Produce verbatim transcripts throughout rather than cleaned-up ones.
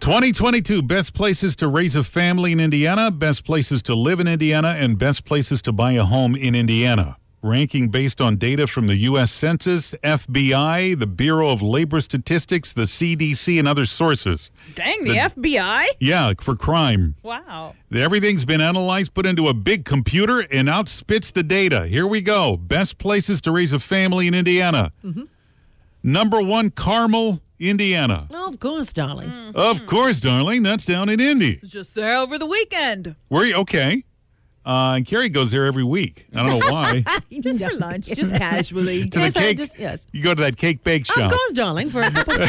twenty twenty-two best places to raise a family in Indiana, best places to live in Indiana, and best places to buy a home in Indiana. Ranking based on data from the U S Census, F B I, the Bureau of Labor Statistics, the C D C, and other sources. Dang, the, the F B I? Yeah, for crime. Wow. Everything's been analyzed, put into a big computer, and out spits the data. Here we go. Best places to raise a family in Indiana. Mm-hmm. Number one, Carmel, Indiana. Oh, of course, darling. Mm-hmm. Of course, darling. That's down in Indy. Just there over the weekend. Were you? Okay. Uh, and Carrie goes there every week. I don't know why. Just for lunch, just casually. to Yes, the I cake. just- yes. You go to that cake bake shop. Of course, darling. For a couple.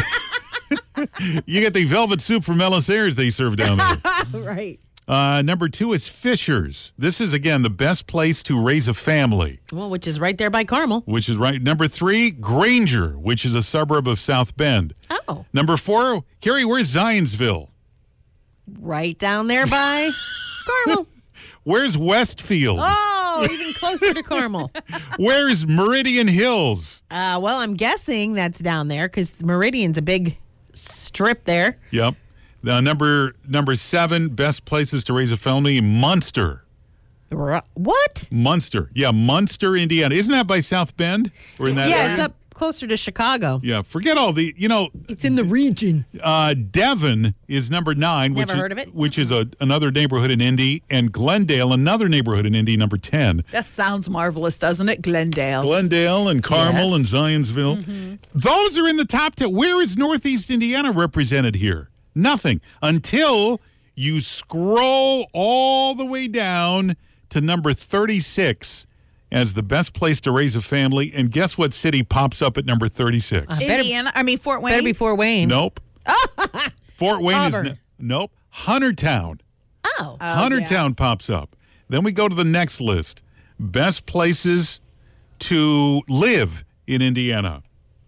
You get the velvet soup from Ellis Ayres they serve down there. Right. Uh, number two is Fishers. This is, again, the best place to raise a family, Well, which is right there by Carmel. which is right. Number three, Granger, which is a suburb of South Bend. Oh, Number four, Carrie, where's Zionsville? right down there by Carmel. Where's Westfield? Oh, even closer to Carmel. Where's Meridian Hills? Uh, well, I'm guessing that's down there because Meridian's a big strip there. Yep. Uh, number number seven, best places to raise a family, Munster. Ru- What? Munster. Yeah, Munster, Indiana. Isn't that by South Bend? Or in that Yeah, area? it's up closer to Chicago. Yeah, forget all the, you know, It's in the region. uh, Devon is number nine. Never which is, heard of it. Which is a, another neighborhood in Indy, and Glendale, another neighborhood in Indy, number ten. That sounds marvelous, doesn't it? Glendale. Glendale and Carmel Yes. and Zionsville. Mm-hmm. Those are in the top ten. Where is Northeast Indiana represented here? Nothing. Until you scroll all the way down to number thirty-six as the best place to raise a family. And guess what city pops up at number thirty-six? Uh, better- Indiana, I mean Fort Wayne. Better be Fort Wayne. Nope. Fort Wayne Auburn. is... n- Nope. Huntertown. Oh. Oh, Huntertown pops up. Then we go to the next list. Best places to live in Indiana.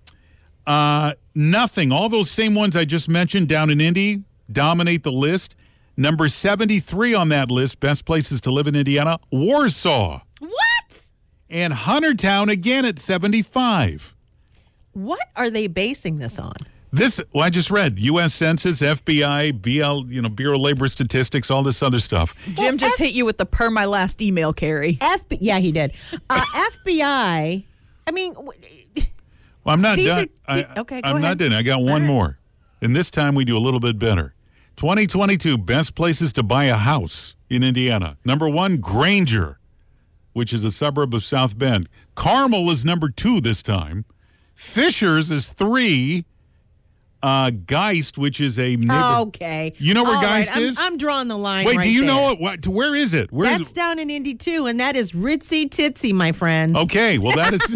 Uh, nothing. All those same ones I just mentioned down in Indy dominate the list. Number seventy-three on that list, best places to live in Indiana, Warsaw. What? And Huntertown again at seventy-five. What are they basing this on? This, well, I just read U S Census, F B I, B L, you know, Bureau of Labor Statistics, all this other stuff. Jim Well, just F- hit you with the per my last email, Carrie. F B yeah, he did. Uh, F B I. I mean, w- Well, I'm not These done. are- I, okay, go I'm not ahead. done. I got one All right. more. And this time we do a little bit better. twenty twenty-two best places to buy a house in Indiana. Number one, Granger, which is a suburb of South Bend. Carmel is number two this time. Fishers is three. Uh, Geist, which is a neighbor. okay. You know where All right, Geist I'm- is? I'm drawing the line. Wait, right do you there. know it? What? Where is it? Where is That's down in Indy too, and that is Ritzy Titsy, my friends. Okay, well, that is.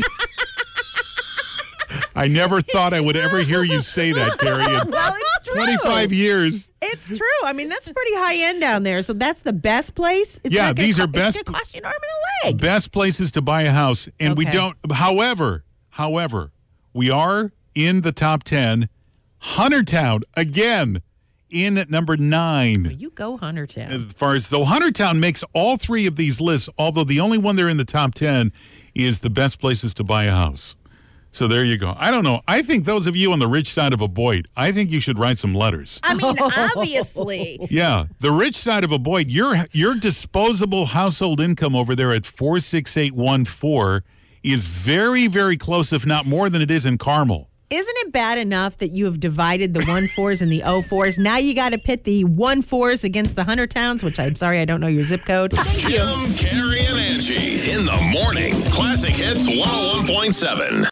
I never thought I would ever hear you say that, Carrie. In Well, it's true. twenty-five years. It's true. I mean, that's pretty high end down there. So that's the best place. It's Yeah, not gonna these co- are best- It's gonna cost you an arm and a leg. Best places to buy a house, and we Okay. don't. However, however, we are in the top ten. Huntertown again in at number nine. You go Huntertown. As far as though Huntertown makes all three of these lists, although the only one they're in the top ten is the best places to buy a house. So there you go. I don't know. I think those of you on the rich side of a Boyd, I think you should write some letters. I mean, obviously. Yeah, the rich side of a Boyd, your your disposable household income over there at four six eight one four is very, very close, if not more than it is in Carmel. Isn't it bad enough that you have divided the one fours and the oh fours? Now you got to pit the one fours against the Hunter Towns, which I'm sorry, I don't know your zip code. Jim, Carrie, and Angie in the morning. Classic Hits one oh one point seven.